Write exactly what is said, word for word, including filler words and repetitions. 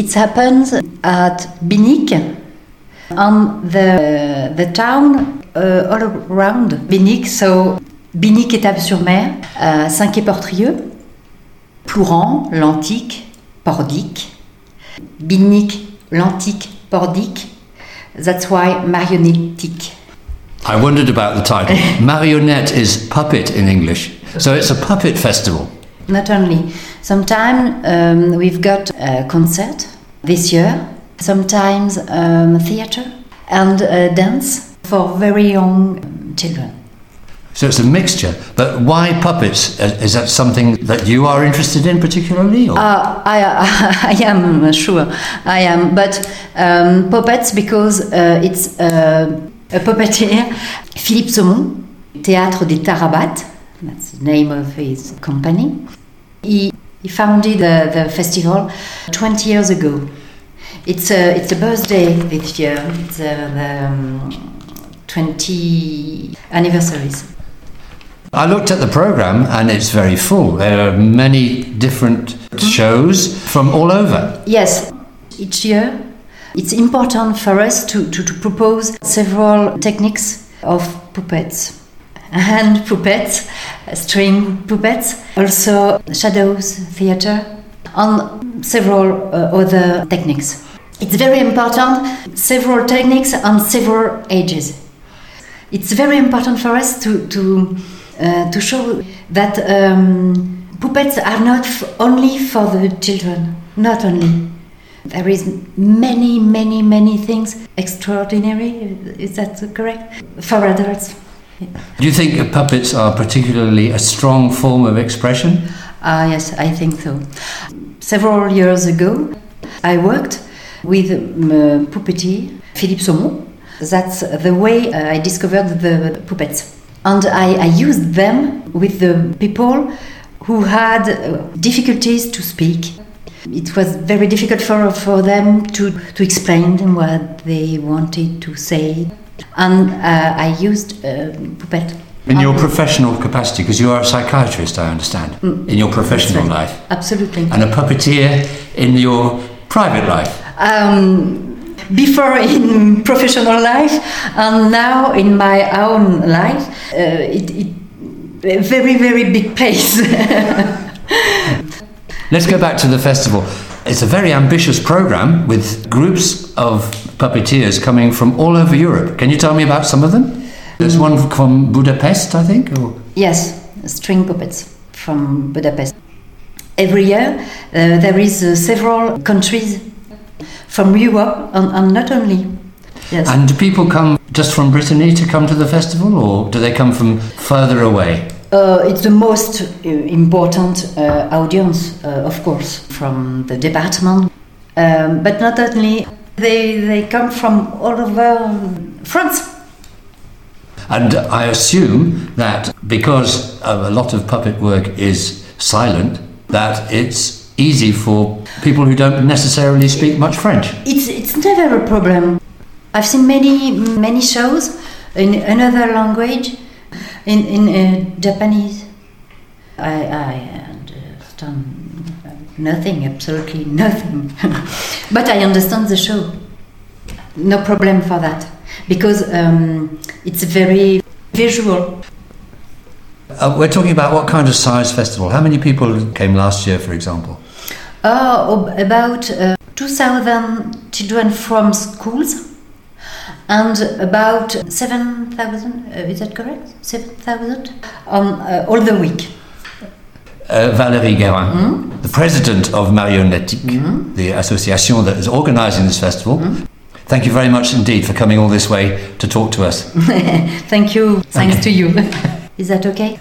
It happens at Binic, on the, the town uh, all around Binic. So Binic, Étape-sur-Mer, uh, Saint-Quay-Portrieux, Plouran, Lantic, Pordic. Binic, Lantic, Pordic. That's why marionnetic. I wondered about the title. Marionnette is puppet in English, so it's a puppet festival. Not only. Sometimes um, we've got a concert this year, sometimes um, theatre and uh, dance for very young children. So it's a mixture, but why puppets? Is that something that you are interested in particularly? Or? Uh, I, I am sure, I am, but um, puppets because uh, it's uh, a puppeteer, Philippe Saumon, Théâtre des Tarabates, that's the name of his company. He, he founded the, the festival twenty years ago. It's a, it's a birthday this year, it's uh, the um, twenty anniversaries. I looked at the programme and it's very full. There are many different shows from all over. Yes, each year it's important for us to, to, to propose several techniques of puppets. Hand puppets, string puppets, also shadows theatre, and several uh, other techniques. It's very important, several techniques on several ages. It's very important for us to to uh, to show that um, puppets are not f- only for the children, not only. There is many, many, many things extraordinary, is that correct? For adults. Yeah. Do you think puppets are particularly a strong form of expression? Ah, yes, I think so. Several years ago, I worked with um, puppeteer Philippe Saumon. That's the way uh, I discovered the puppets. And I, I used them with the people who had uh, difficulties to speak. It was very difficult for, for them to, to explain what they wanted to say. And uh, I used uh, puppet. In your professional capacity, because you are a psychiatrist, I understand, mm. in your professional right. life. Absolutely. And a puppeteer in your private life. Um, before in professional life, and now in my own life, uh, it, it a very, very big place. Let's go back to the festival. It's a very ambitious program with groups of puppeteers coming from all over Europe. Can you tell me about some of them? There's one from Budapest, I think? Or? Yes, string puppets from Budapest. Every year uh, there is uh, several countries from Europe and, and not only. Yes. And do people come just from Brittany to come to the festival, or do they come from further away? Uh, it's the most uh, important uh, audience, uh, of course, from the department. Um, but not only, they, they come from all over France. And I assume that because a lot of puppet work is silent, that it's easy for people who don't necessarily speak much French. It's it's never a problem. I've seen many many shows in another language, in in uh, Japanese. I I understand nothing, absolutely nothing, but I understand the show. No problem for that, because um, it's very visual. Uh, we're talking about what kind of size festival? How many people came last year, for example? Oh, about uh, two thousand children from schools and about seven thousand, uh, is that correct? seven thousand on uh, all the week. Uh, Valérie Guérin, mm? the president of Marionnettique, mm? the association that is organising this festival. Mm? Thank you very much indeed for coming all this way to talk to us. Thank you. Thanks okay. to you. Is that okay?